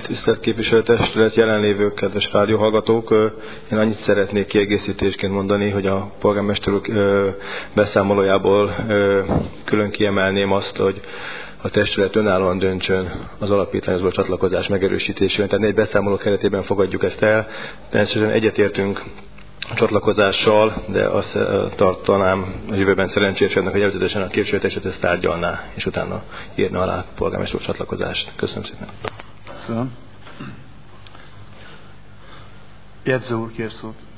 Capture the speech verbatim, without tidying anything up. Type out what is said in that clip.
Tisztelt képviselőtestület, jelenlévő kedves rádióhallgatók! Én annyit szeretnék kiegészítésként mondani, hogy a polgármester úr beszámolójából külön kiemelném azt, hogy a testület önállóan döntsön az alapítványhoz való csatlakozás megerősítésében. Tehát egy beszámoló keretében fogadjuk ezt el. Természetesen egyetértünk a csatlakozással, de azt tartanám a jövőben szerencsésebbnek, hogy előzetesen a képviselőtestület ezt tárgyalná, és utána írna alá a polgármester úr csatlakozást. Köszönöm szépen. Köszönöm. Jegyző úr kér szót.